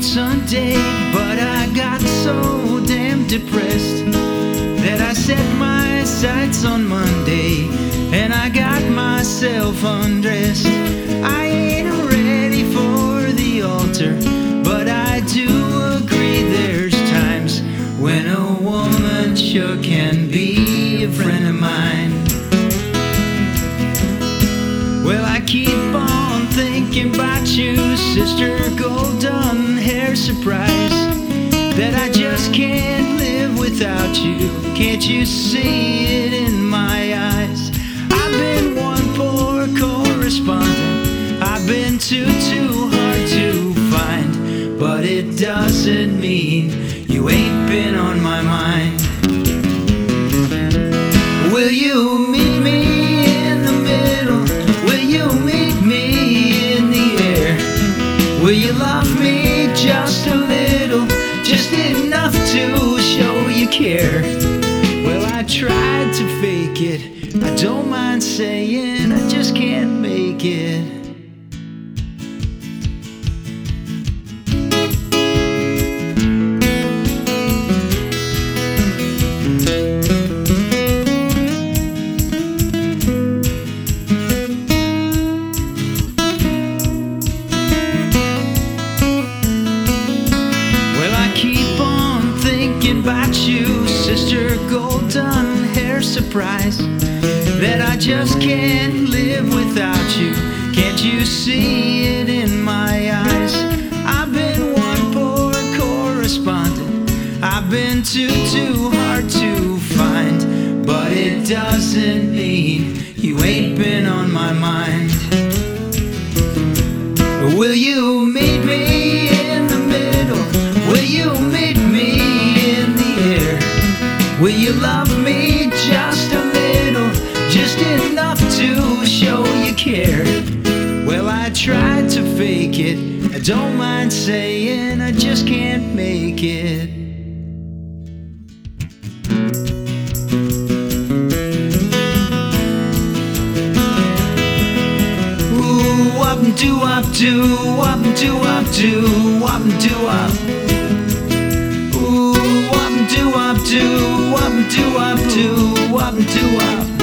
Sunday, but I got so damn depressed that I set my sights on Monday and I got myself undressed. I ain't ready for the altar, but I do agree there's times when a woman sure can be a friend of mine. Well, I keep on thinking about you, Sister Golden Hair Surprise, that I just can't live without you. Can't you see it in my eyes? I've been one poor correspondent, I've been too hard to find, but it doesn't mean you ain't been on my mind. Will you meet me in the middle? Will you meet me in the air? Will you love me just a little, just enough to show you care? Well, I tried to fake it, I don't mind saying I just can't make it. About you, Sister Golden Hair Surprise, that I just can't live without you. Can't you see it in my eyes? I've been one poor correspondent, I've been too hard to find, but it doesn't mean you ain't been on my mind. Will you meet me in the middle? Will you meet me? Will you love me just a little, just enough to show you care? Well, I tried to fake it, I don't mind saying I just can't make it. Ooh, up and do up do, up and do up do, up and do up. Ooh, up and do up do, up and do up do, up and do up.